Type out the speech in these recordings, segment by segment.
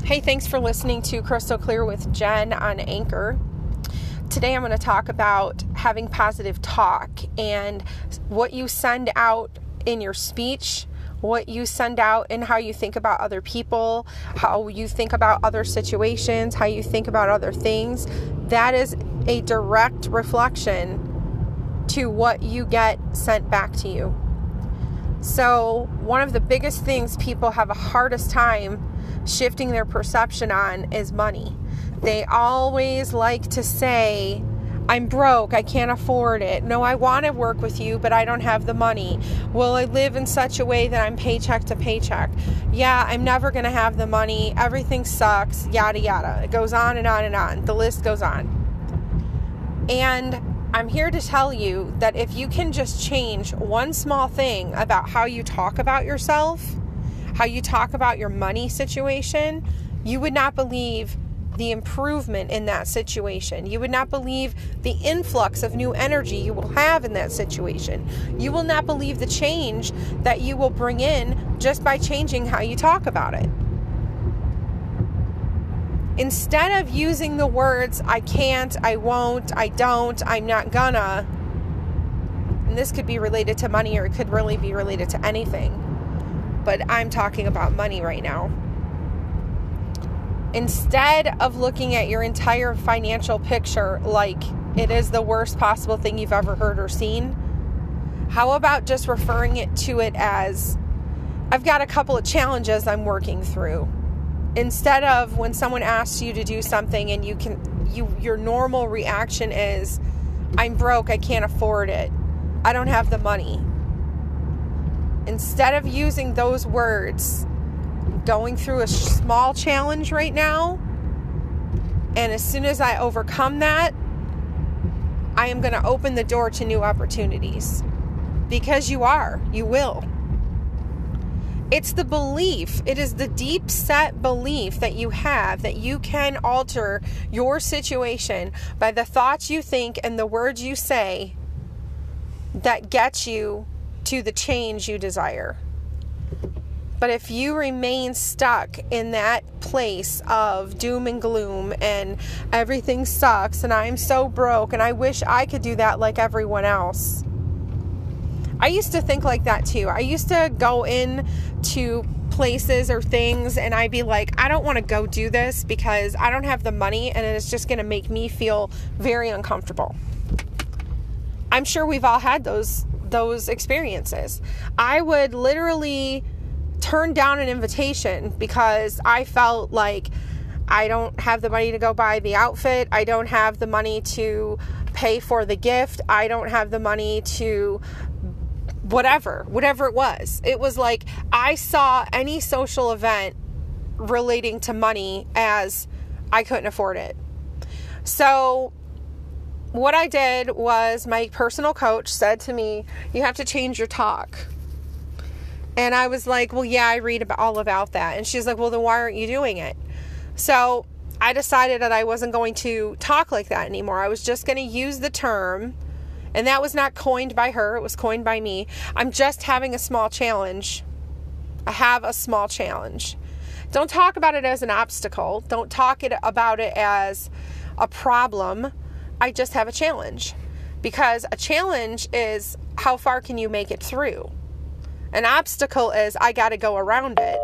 Hey, thanks for listening to Crystal Clear with Jen on Anchor. Today I'm going to talk about having positive talk and what you send out in your speech, what you send out and how you think about other people, how you think about other situations, how you think about other things. That is a direct reflection to what you get sent back to you. So one of the biggest things people have a hardest time shifting their perception on is money. They always like to say, I'm broke, I can't afford it. No, I want to work with you, but I don't have the money. Well, I live in such a way that I'm paycheck to paycheck. Yeah, I'm never going to have the money. Everything sucks, yada, yada. It goes on and on and on. The list goes on. And I'm here to tell you that if you can just change one small thing about how you talk about yourself, how you talk about your money situation, you would not believe the improvement in that situation. You would not believe the influx of new energy you will have in that situation. You will not believe the change that you will bring in just by changing how you talk about it. Instead of using the words, I can't, I won't, I don't, I'm not gonna, and this could be related to money or it could really be related to anything, but I'm talking about money right now. Instead of looking at your entire financial picture like it is the worst possible thing you've ever heard or seen, how about just referring to it as, I've got a couple of challenges I'm working through. Instead of when someone asks you to do something and your normal reaction is, I'm broke, I can't afford it, I don't have the money. Instead of using those words, going through a small challenge right now, and as soon as I overcome that, I am going to open the door to new opportunities. Because you will. It's the belief, it is the deep set belief that you have that you can alter your situation by the thoughts you think and the words you say that gets you to the change you desire. But if you remain stuck in that place of doom and gloom and everything sucks and I'm so broke and I wish I could do that like everyone else. I used to think like that too. I used to go in to places or things and I'd be like, I don't want to go do this because I don't have the money and it's just going to make me feel very uncomfortable. I'm sure we've all had those experiences. I would literally turn down an invitation because I felt like I don't have the money to go buy the outfit. I don't have the money to pay for the gift. I don't have the money to whatever it was. It was like I saw any social event relating to money as I couldn't afford it. So what I did was my personal coach said to me, you have to change your talk. And I was like, well, yeah, I read all about that. And she's like, well, then why aren't you doing it? So I decided that I wasn't going to talk like that anymore. I was just going to use the term, and that was not coined by her. It was coined by me. I'm just having a small challenge. I have a small challenge. Don't talk about it as an obstacle. Don't talk about it as a problem. I just have a challenge. Because a challenge is how far can you make it through? An obstacle is I got to go around it.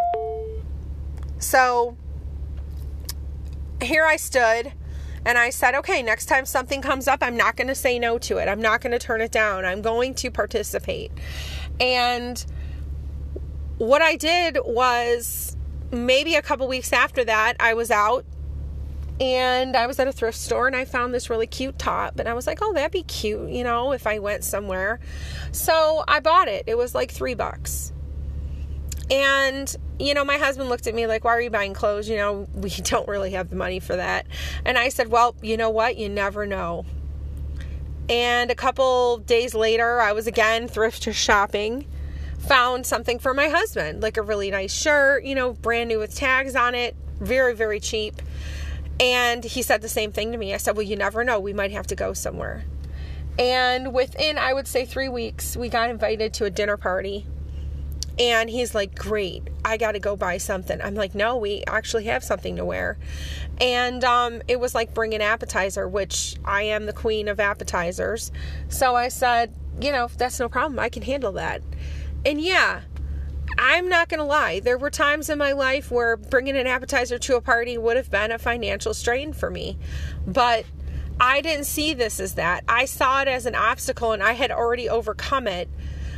So here I stood and I said, okay, next time something comes up, I'm not going to say no to it. I'm not going to turn it down. I'm going to participate. And what I did was maybe a couple weeks after that, I was out and I was at a thrift store and I found this really cute top and I was like, oh, that'd be cute, if I went somewhere. So I bought it. It was like $3. And, my husband looked at me like, why are you buying clothes? We don't really have the money for that. And I said, well, you know what? You never know. And a couple days later, I was again thrift shopping, found something for my husband, like a really nice shirt, brand new with tags on it, very, very cheap. And he said the same thing to me. I said, well, you never know. We might have to go somewhere. And within, I would say 3 weeks, we got invited to a dinner party. And he's like, great, I got to go buy something. I'm like, no, we actually have something to wear. And it was like, bring an appetizer, which I am the queen of appetizers. So I said, that's no problem. I can handle that. And yeah, I'm not going to lie. There were times in my life where bringing an appetizer to a party would have been a financial strain for me. But I didn't see this as that. I saw it as an obstacle, and I had already overcome it.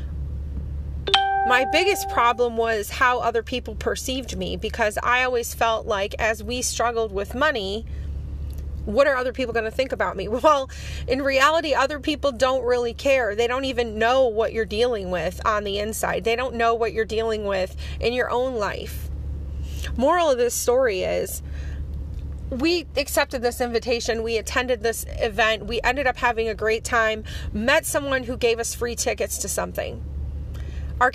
My biggest problem was how other people perceived me, because I always felt like as we struggled with money, what are other people going to think about me? Well, in reality, other people don't really care. They don't even know what you're dealing with on the inside. They don't know what you're dealing with in your own life. Moral of this story is, we accepted this invitation. We attended this event. We ended up having a great time, met someone who gave us free tickets to something. Our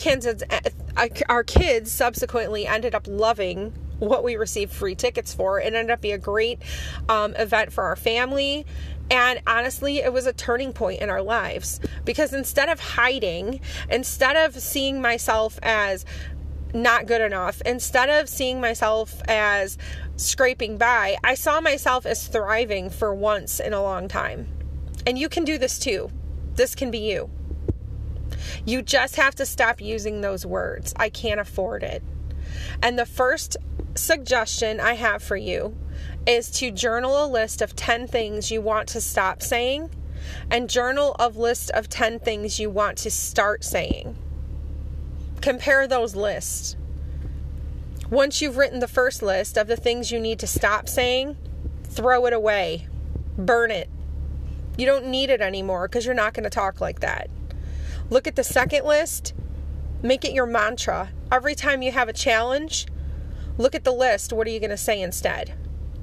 kids subsequently ended up loving what we received free tickets for. It ended up being a great event for our family. And honestly, it was a turning point in our lives, because instead of hiding, instead of seeing myself as not good enough, instead of seeing myself as scraping by, I saw myself as thriving for once in a long time. And you can do this too. This can be you. You just have to stop using those words. I can't afford it. And the first suggestion I have for you is to journal a list of 10 things you want to stop saying, and journal a list of 10 things you want to start saying. Compare those lists. Once you've written the first list of the things you need to stop saying, throw it away. Burn it. You don't need it anymore, because you're not going to talk like that. Look at the second list. Make it your mantra. Every time you have a challenge, look at the list. What are you going to say instead?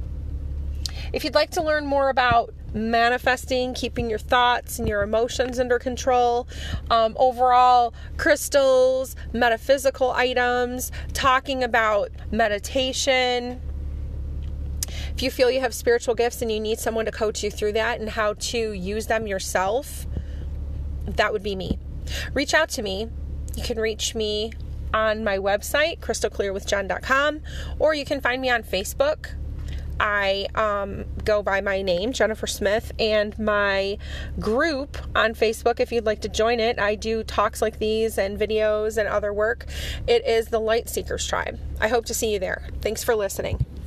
If you'd like to learn more about manifesting, keeping your thoughts and your emotions under control, overall crystals, metaphysical items, talking about meditation, if you feel you have spiritual gifts and you need someone to coach you through that and how to use them yourself, that would be me. Reach out to me. You can reach me on my website, crystalclearwithjen.com, or you can find me on Facebook. I go by my name, Jennifer Smith, and my group on Facebook, if you'd like to join it, I do talks like these and videos and other work. It is the Light Seekers Tribe. I hope to see you there. Thanks for listening.